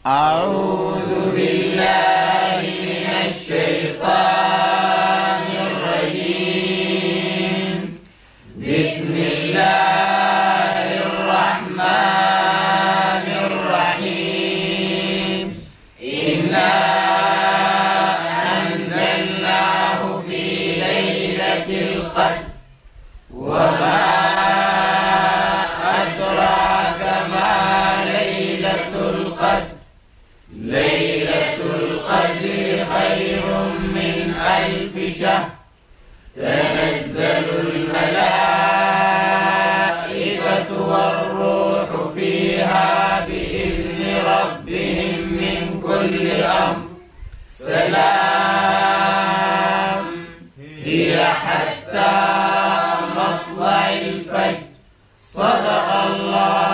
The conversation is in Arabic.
أعوذ بالله من الشيطان الرجيم. بسم الله الرحمن الرحيم. إنا أنزلناه في ليلة القدر وما أدراك ما ليلة القدر. ليلة القدر خير من 1000 شهر. تنزل الملائكة والروح فيها بإذن ربهم من كل أمر. سلام هي حتى مطلع الفجر. صدق الله